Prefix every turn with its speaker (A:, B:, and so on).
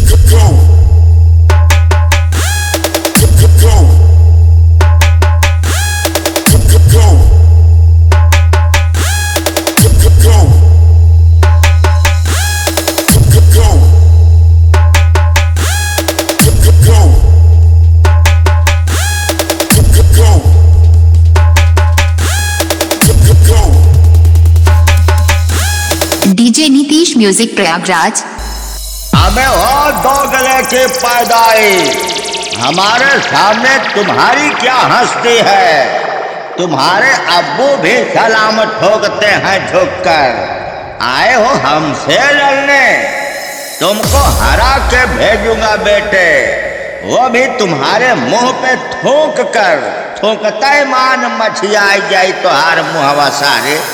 A: DJ Nitish music Prayagraj.
B: हमें और दो गले की पैदाई, हमारे सामने तुम्हारी क्या हस्ती है। तुम्हारे अब्बू भी सलाम ठोकते हैं झुककर। आए हो हमसे लड़ने, तुमको हरा के भेजूंगा बेटे, वो भी तुम्हारे मुंह पे थूक कर। थूकता मान मछिया जाई तोहार मुहवा सारे।